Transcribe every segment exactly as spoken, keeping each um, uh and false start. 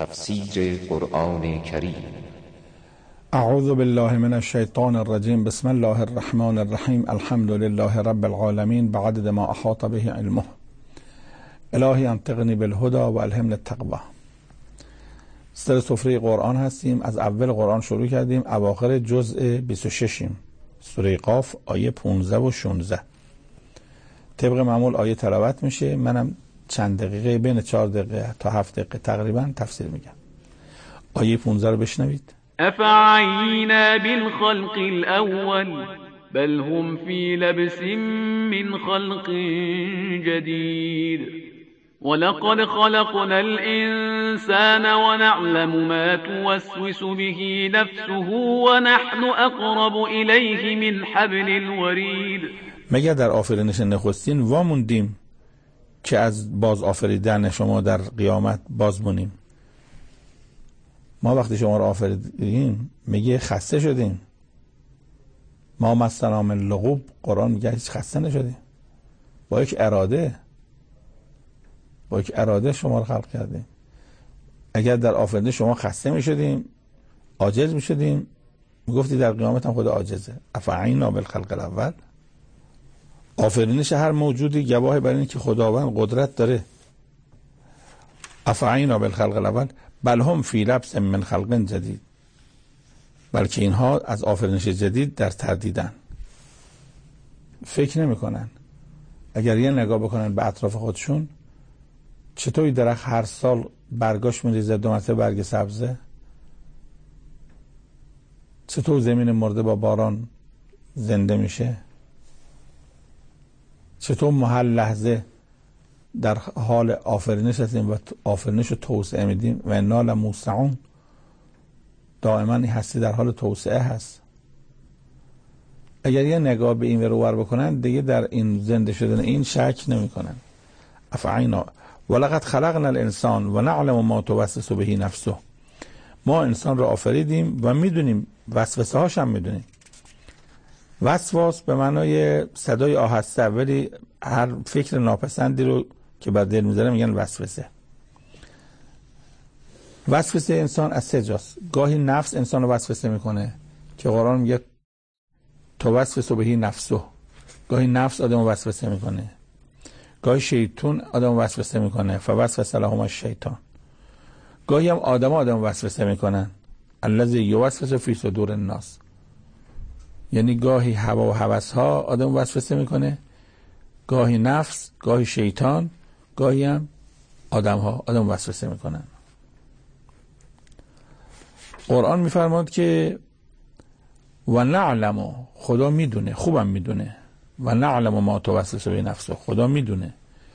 تفسیر قرآن کریم. اعوذ بالله من الشیطان الرجیم. بسم الله الرحمن الرحیم. الحمد لله رب العالمین بعدد ما احاط به علمه. الهی انطقنی بالهدى و الهمنی التقوی. سر سفره قرآن هستیم. از اول قرآن شروع کردیم، اواخر جزء بیست و شش یم. سوره قاف آیه پانزده و شانزده. طبق معمول آیه تلاوت میشه، منم چند دقیقه بین چهار دقیقه تا هفت دقیقه تقریبا تفسیر میگم. آیه پانزده رو بشنوید. افعینا بالخلق الاول بل هم فی لبس من خلق جدید ولقد خلقنا الانسان ونعلم ما توسوس به نفسه ونحن اقرب الیه من حبل الورید. مگر در آفرینش نخستین واموندیم که از باز آفریدن شما در قیامت باز مونیم. ما وقتی شما رو آفریدیم میگه خسته شدیم. ما مسنا من لغوب، قرآن میگه هیچ خسته نشدیم. با یک اراده با یک اراده شما رو خلق کردیم. اگر در آفرینش شما خسته میشدیم، عاجز میشدیم، میگفتی در قیامت هم خدا عاجزه. افعینا بالخلق الاول. آفرینش هر موجودی گواه بر این که خداوند قدرت داره. افعینا بالخلق الاول بل هم فی لبس من خلق جدید. بلکه اینها از آفرینش جدید در تردیدن، فکر نمی کنن. اگر یه نگاه بکنن به اطراف خودشون، چطوری درخت هر سال برگاش میریزه، دو مرتبه برگ سبزه؟ چطور زمین مرده با باران زنده میشه؟ چطور ما هر لحظه در حال آفرینش هستیم و آفرینش رو توسعه میدیم و انا لموسعون. دائما این هستی در حال توسعه هست. اگر یه نگاه به این ور بکنن دیگه در این زنده شدن این شک نمی کنن. افعینا ولقد خلقنا الانسان و نعلم ما توسوس به نفسه. ما انسان رو آفریدیم و میدونیم وسوسه هاش هم میدونیم. وسواس به معنای صدای آهسته، ولی هر فکر ناپسندی رو که بر دل میذاره میگن وسوسه. وسوسه انسان از سه جاست. گاهی نفس انسان رو وسوسه میکنه که قرآن میگه توسوس به نفسه. گاهی نفس آدم رو وسوسه میکنه. گاهی شیطان آدم رو وسوسه میکنه، فوسوس لهم الشیطان. گاهی هم آدم آدم رو وسوسه میکنن، الذی یوسوس فی صدور الناس. یعنی گاهی هوا و هوس ها آدم وسوسه میکنه، گاهی نفس، گاهی شیطان، گاهی هم آدم ها آدم وسوسه میکنن. قرآن میفرماد که و نعلم، خدا میدونه، خوبم میدونه، و نعلم ما توسوس به نفسه، خدا میدونه.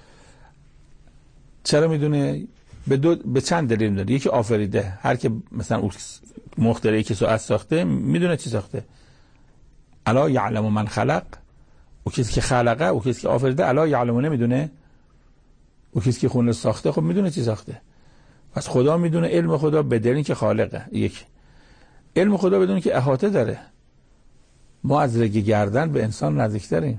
چرا میدونه؟ به دو به چند دلیل میدونه. یکی آفریده، هر که مثلا مخترعی که ساعت ساخته میدونه چی ساخته. الا یعلم من خلق، او کسی که خلقه، او کسی که آفریده. الا یعلم نمیدونه، او کسی که خونه ساخته خب میدونه چی ساخته. پس خدا میدونه. علم خدا به دلیل که خالقه. یک علم خدا بدون که احاطه داره. ما از رگ گردن به انسان نزدیکتریم.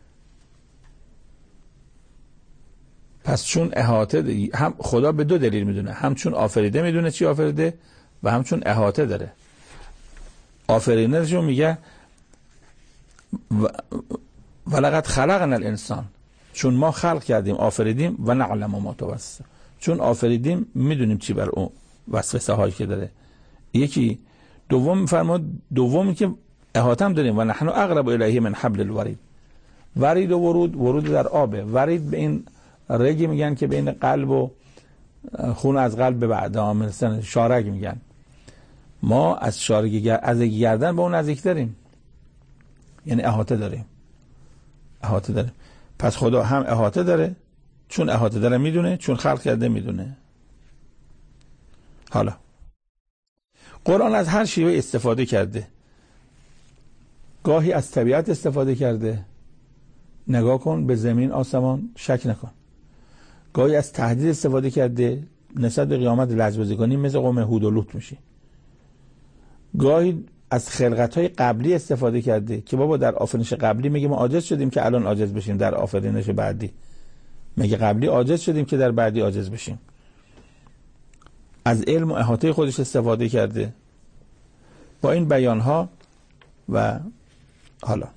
پس چون احاطه، هم خدا به دو دلیل میدونه، هم چون آفریده میدونه چی آفریده و هم چون احاطه داره. آفرینشون میگه ولقد خلقنا الانسان، چون ما خلق کردیم، آفریدیم، و نعلم ما توسوس، چون آفریدیم میدونیم چی بر اون وسوسه هایی که داره. یکی دوم میفرماد، دومی که احاطه هم داریم، و نحن اقرب الیه من حبل الورید. ورید و ورود، ورود در آبه. ورید به این رگی میگن که بین قلب و خون از قلب به بعد مثلا شارگ میگن. ما از شارگ از گردن به اون نزدیک داریم، یعنی احاطه داریم. احاطه داریم. پس خدا هم احاطه داره، چون احاطه داره میدونه، چون خلق کرده میدونه. حالا قرآن از هر شیوه استفاده کرده. گاهی از طبیعت استفاده کرده، نگاه کن به زمین آسمان، شک نکن. گاهی از تهدید استفاده کرده، نسبت به قیامت لجبازی کنی مثل قوم هود و لوط میشی. گاهی از خلقت‌های قبلی استفاده کرده که بابا در آفرینش قبلی میگه ما عاجز شدیم که الان عاجز بشیم در آفرینش بعدی. میگه قبلی عاجز شدیم که در بعدی عاجز بشیم. از علم و احاطه خودش استفاده کرده. با این بیانها و حالا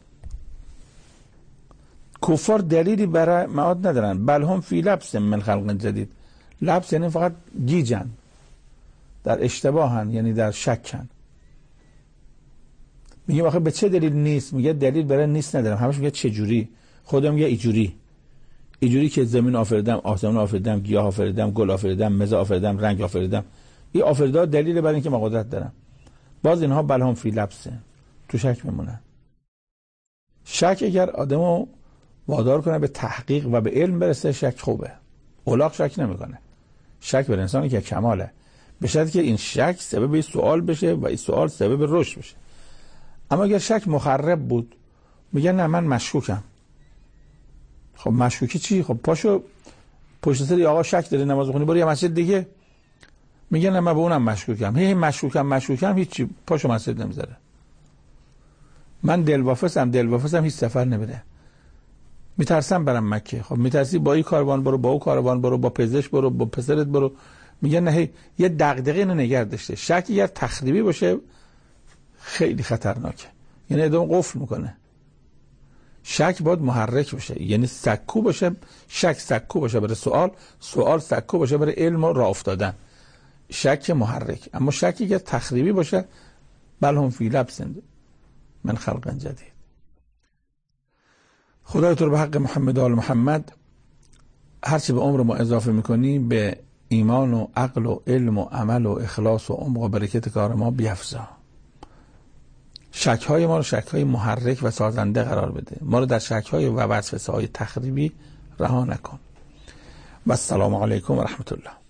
کفار دلیلی برای معاد ندارن. بل هم فی لبس من خلق جدید. لبس یعنی فقط گیجن، در اشتباهن، یعنی در شکن. میگه آخه به چه دلیل نیست؟ میگه دلیل برای نیست ندارم. همش میگه چه جوری؟ خودم میگه ایجوری. ایجوری که زمین آفریدم، آسمان آفریدم، گیاه آفریدم، گل آفریدم، مزه آفریدم، رنگ آفریدم. این آفریدها دلیل برای اینکه من قدرت دارم. باز اینها بل هم فی لبسه، تو شک میمونن. شک اگر آدمو وادار کنه به تحقیق و به علم برسه، شک خوبه. اولاغ شک نمیکنه. شک بر انسانی که کماله، به شرطی که این شک سبب سوال بشه و این سوال سبب رشد بشه. اما اگر شک مخرب بود، میگه نه من مشکوکم. خب مشکوکی چی؟ خب پاشو پشت سر آقا شک داری نماز بخونی، برو یه مسجد دیگه. میگه نه من به اونم مشکوکم. هی مشکوکم مشکوکم هیچی، پاشو مسجد نمیذاره. من دلواپسم دلواپسم هیچ سفر نمیره. میترسم برم مکه. خب میترسی با این کاروان برو، با اون کاروان برو، با پزشک برو، با پسرت برو. میگه نه هی یه دغدغه اینو نگه داشته. شک اگر تخریبی باشه خیلی خطرناکه، یعنی ادام قفل میکنه. شک باید محرک باشه، یعنی سکو باشه. شک سکو باشه برای سوال، سوال سکو باشه برای علم و راه افتادن. شک محرک. اما شکی که تخریبی باشه بل هم فی لبس من خلق جدید. خدای تو رو به حق محمد و آل محمد هرچی به عمر ما اضافه میکنی به ایمان و عقل و علم و عمل و اخلاص و عمق و برکت کار ما بیفزا. شک‌های ما رو شک‌های محرک و سازنده قرار بده. ما رو در شک‌های و وسوسه‌های تخریبی رها نکن. و السلام علیکم و رحمت الله.